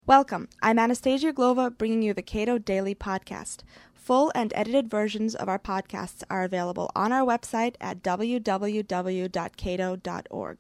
Welcome. I'm Anastasia Glova, bringing you the Cato Daily Podcast. Full and edited versions of our podcasts are available on our website at www.cato.org.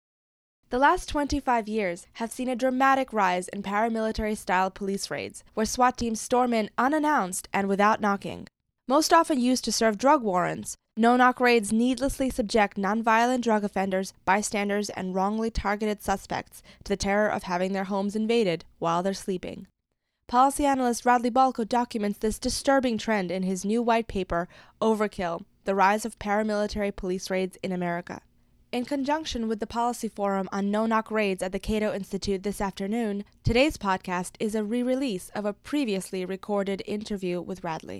The last 25 years have seen a dramatic rise in paramilitary-style police raids, where SWAT teams storm in unannounced and without knocking. Most often used to serve drug warrants, no-knock raids needlessly subject nonviolent drug offenders, bystanders, and wrongly targeted suspects to the terror of having their homes invaded while they're sleeping. Policy analyst Radley Balko documents this disturbing trend in his new white paper, Overkill: The Rise of Paramilitary Police Raids in America. In conjunction with the Policy Forum on no-knock raids at the Cato Institute this afternoon, today's podcast is a re-release of a previously recorded interview with Radley.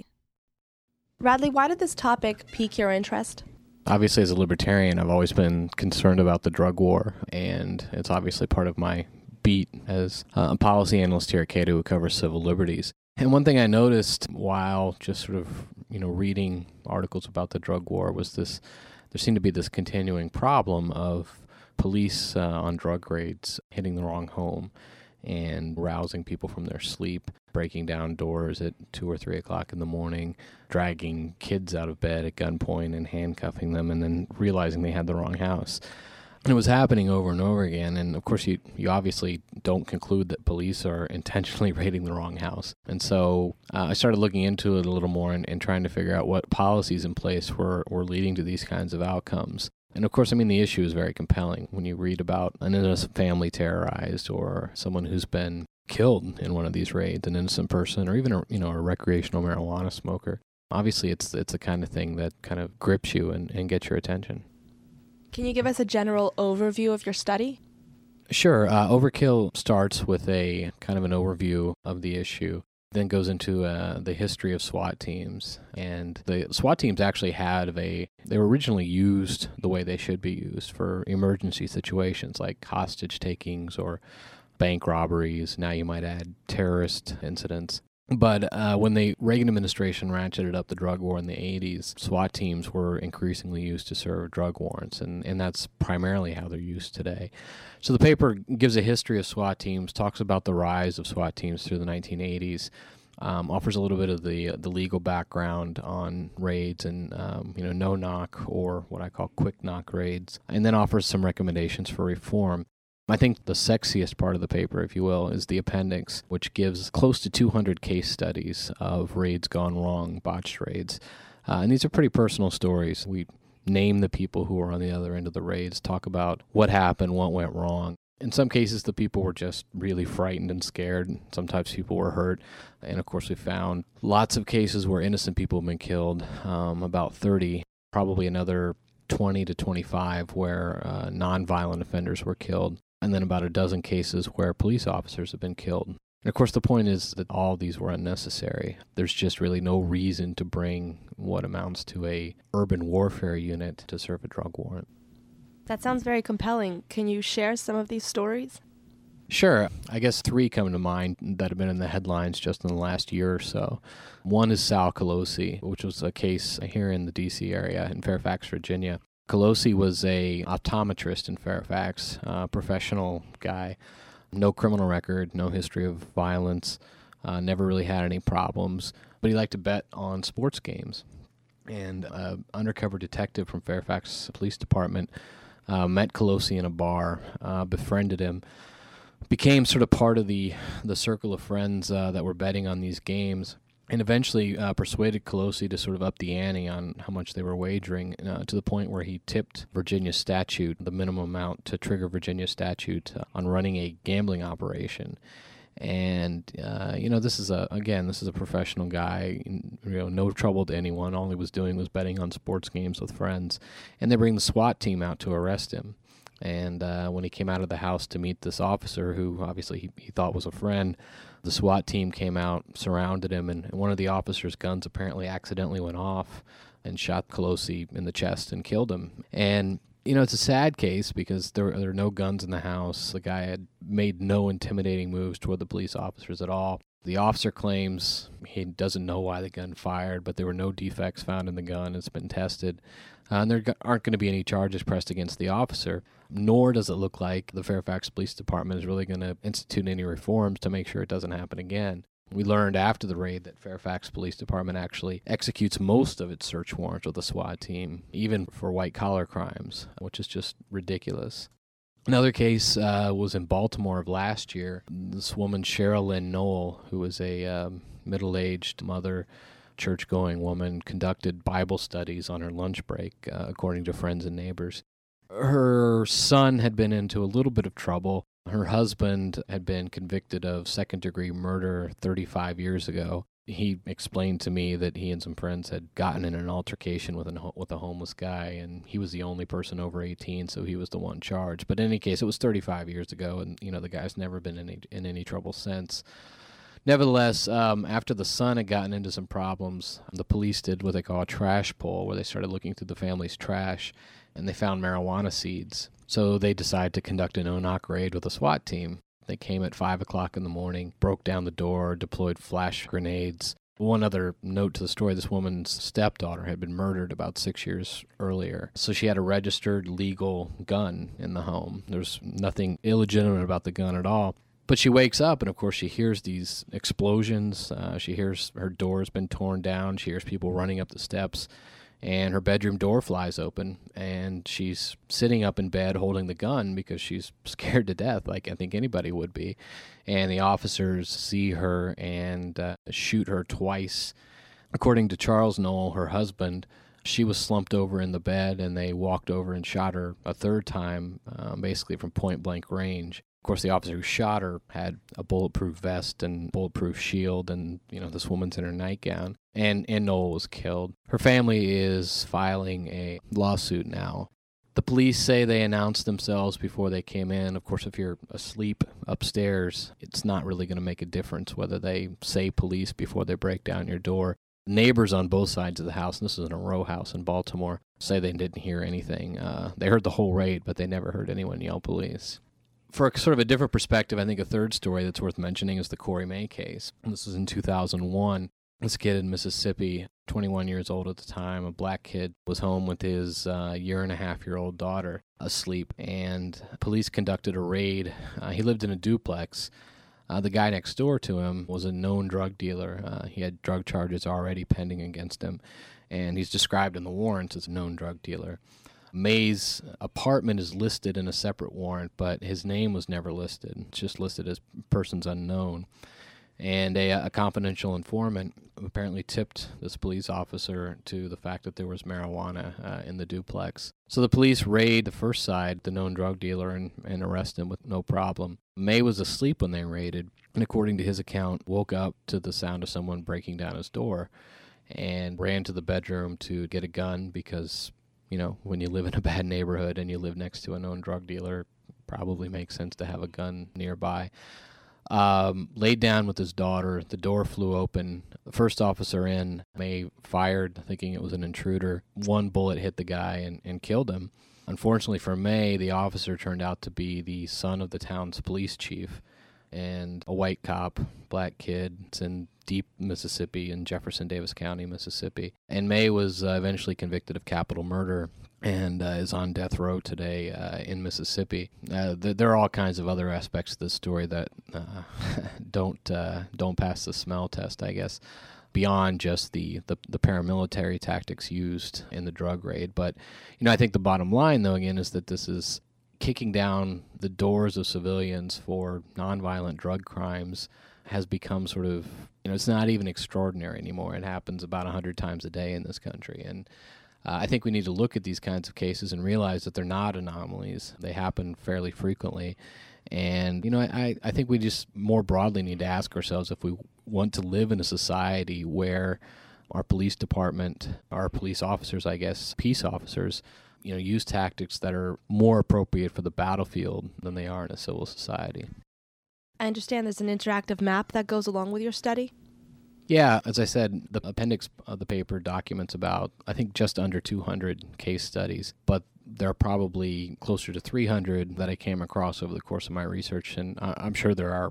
Radley, why did this topic pique your interest? Obviously, as a libertarian, I've always been concerned about the drug war, and it's obviously part of my beat as a policy analyst here at Cato who covers civil liberties. And one thing I noticed while just sort of, reading articles about the drug war was this: there seemed to be this continuing problem of police on drug raids hitting the wrong home and rousing people from their sleep, breaking down doors at 2 or 3 o'clock in the morning, dragging kids out of bed at gunpoint and handcuffing them, and then realizing they had the wrong house. And it was happening over and over again, and of course you obviously don't conclude that police are intentionally raiding the wrong house. And so I started looking into it a little more and trying to figure out what policies in place were leading to these kinds of outcomes. And of course, the issue is very compelling when you read about an innocent family terrorized or someone who's been killed in one of these raids, an innocent person, or even a recreational marijuana smoker. Obviously, it's the kind of thing that kind of grips you and gets your attention. Can you give us a general overview of your study? Sure. Overkill starts with a kind of an overview of the issue, then goes into the history of SWAT teams. And the SWAT teams actually they were originally used the way they should be used for emergency situations like hostage takings or bank robberies. Now you might add terrorist incidents. But when the Reagan administration ratcheted up the drug war in the 80s, SWAT teams were increasingly used to serve drug warrants, and that's primarily how they're used today. So the paper gives a history of SWAT teams, talks about the rise of SWAT teams through the 1980s, offers a little bit of the legal background on raids and no-knock or what I call quick-knock raids, and then offers some recommendations for reform. I think the sexiest part of the paper, if you will, is the appendix, which gives close to 200 case studies of raids gone wrong, botched raids. And these are pretty personal stories. We name the people who were on the other end of the raids, talk about what happened, what went wrong. In some cases, the people were just really frightened and scared. Sometimes people were hurt. And, of course, we found lots of cases where innocent people have been killed, about 30, probably another 20 to 25 where nonviolent offenders were killed, and then about a dozen cases where police officers have been killed. And of course, the point is that all these were unnecessary. There's just really no reason to bring what amounts to a urban warfare unit to serve a drug warrant. That sounds very compelling. Can you share some of these stories? Sure. I guess 3 come to mind that have been in the headlines just in the last year or so. One is Sal Colosi, which was a case here in the D.C. area in Fairfax, Virginia. Colosi was a optometrist in Fairfax, professional guy, no criminal record, no history of violence, never really had any problems, but he liked to bet on sports games. And an undercover detective from Fairfax Police Department met Colosi in a bar, befriended him, became sort of part of the circle of friends that were betting on these games, and eventually persuaded Colosi to sort of up the ante on how much they were wagering to the point where he tipped Virginia statute, the minimum amount to trigger Virginia statute on running a gambling operation. And, this is a professional guy, no trouble to anyone. All he was doing was betting on sports games with friends. And they bring the SWAT team out to arrest him. And when he came out of the house to meet this officer, who obviously he thought was a friend, the SWAT team came out, surrounded him, and one of the officer's guns apparently accidentally went off and shot Colosi in the chest and killed him. And, it's a sad case because there are no guns in the house. The guy had made no intimidating moves toward the police officers at all. The officer claims he doesn't know why the gun fired, but there were no defects found in the gun. It's been tested. And there aren't going to be any charges pressed against the officer, nor does it look like the Fairfax Police Department is really going to institute any reforms to make sure it doesn't happen again. We learned after the raid that Fairfax Police Department actually executes most of its search warrants with a SWAT team, even for white-collar crimes, which is just ridiculous. Another case was in Baltimore of last year. This woman, Cheryl Lynn Knoll, who was a middle-aged mother, church-going woman, conducted Bible studies on her lunch break, according to friends and neighbors. Her son had been into a little bit of trouble. Her husband had been convicted of second-degree murder 35 years ago. He explained to me that he and some friends had gotten in an altercation with a homeless guy, and he was the only person over 18, so he was the one charged. But in any case, it was 35 years ago, and the guy's never been in any trouble since. Nevertheless, after the son had gotten into some problems, the police did what they call a trash pull, where they started looking through the family's trash, and they found marijuana seeds. So they decided to conduct a no-knock raid with a SWAT team. They came at 5 o'clock in the morning, broke down the door, deployed flash grenades. One other note to the story, this woman's stepdaughter had been murdered about 6 years earlier. So she had a registered legal gun in the home. There's nothing illegitimate about the gun at all. But she wakes up, and of course she hears these explosions. She hears her door has been torn down. She hears people running up the steps, and her bedroom door flies open, and she's sitting up in bed holding the gun because she's scared to death, like I think anybody would be. And the officers see her and shoot her twice. According to Charles Knoll, her husband, she was slumped over in the bed, and they walked over and shot her a third time, basically from point-blank range. Of course, the officer who shot her had a bulletproof vest and bulletproof shield, and this woman's in her nightgown. And Knoll was killed. Her family is filing a lawsuit now. The police say they announced themselves before they came in. Of course, if you're asleep upstairs, it's not really going to make a difference whether they say police before they break down your door. Neighbors on both sides of the house, and this is in a row house in Baltimore, say they didn't hear anything. They heard the whole raid, but they never heard anyone yell police. For sort of a different perspective, I think a third story that's worth mentioning is the Corey May case. This was in 2001. This kid in Mississippi, 21 years old at the time, a black kid, was home with his year-and-a-half-year-old daughter asleep, and police conducted a raid. He lived in a duplex. The guy next door to him was a known drug dealer. He had drug charges already pending against him, and he's described in the warrants as a known drug dealer. May's apartment is listed in a separate warrant, but his name was never listed. It's just listed as persons unknown. And a confidential informant apparently tipped this police officer to the fact that there was marijuana in the duplex. So the police raid the first side, the known drug dealer, and arrest him with no problem. May was asleep when they raided, and according to his account, woke up to the sound of someone breaking down his door and ran to the bedroom to get a gun because when you live in a bad neighborhood and you live next to a known drug dealer, it probably makes sense to have a gun nearby. Laid down with his daughter. The door flew open. The first officer in, May fired, thinking it was an intruder. One bullet hit the guy and killed him. Unfortunately for May, the officer turned out to be the son of the town's police chief and a white cop, black kid. It's in deep Mississippi, in Jefferson Davis County, Mississippi. And May was eventually convicted of capital murder and is on death row today in Mississippi. There are all kinds of other aspects of this story that don't pass the smell test, I guess, beyond just the paramilitary tactics used in the drug raid. But I think the bottom line, though, again, is that this is kicking down the doors of civilians for nonviolent drug crimes has become sort of, it's not even extraordinary anymore. It happens about 100 times a day in this country. And I think we need to look at these kinds of cases and realize that they're not anomalies. They happen fairly frequently. And, I think we just more broadly need to ask ourselves if we want to live in a society where our police department, our police officers, I guess, peace officers, use tactics that are more appropriate for the battlefield than they are in a civil society. I understand there's an interactive map that goes along with your study? Yeah, as I said, the appendix of the paper documents about, I think, just under 200 case studies, but there are probably closer to 300 that I came across over the course of my research, and I'm sure there are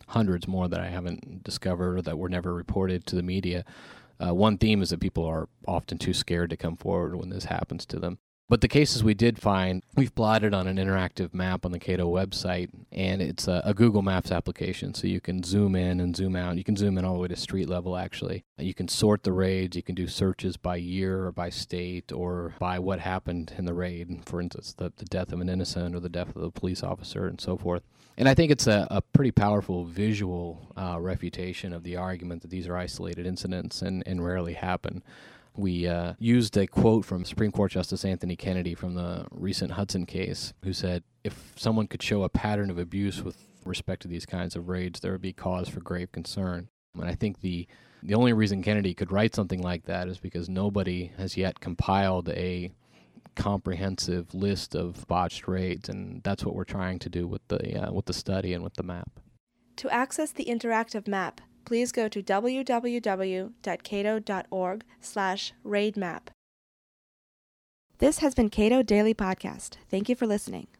hundreds more that I haven't discovered or that were never reported to the media. One theme is that people are often too scared to come forward when this happens to them. But the cases we did find, we've plotted on an interactive map on the Cato website, and it's a Google Maps application, so you can zoom in and zoom out. You can zoom in all the way to street level, actually. You can sort the raids. You can do searches by year or by state or by what happened in the raid, for instance, the death of an innocent or the death of a police officer and so forth. And I think it's a pretty powerful visual refutation of the argument that these are isolated incidents and rarely happen. We used a quote from Supreme Court Justice Anthony Kennedy from the recent Hudson case, who said, if someone could show a pattern of abuse with respect to these kinds of raids, there would be cause for grave concern. And I think the only reason Kennedy could write something like that is because nobody has yet compiled a comprehensive list of botched raids, and that's what we're trying to do with the study and with the map. To access the interactive map, please go to www.cato.org/raidmap. This has been Cato Daily Podcast. Thank you for listening.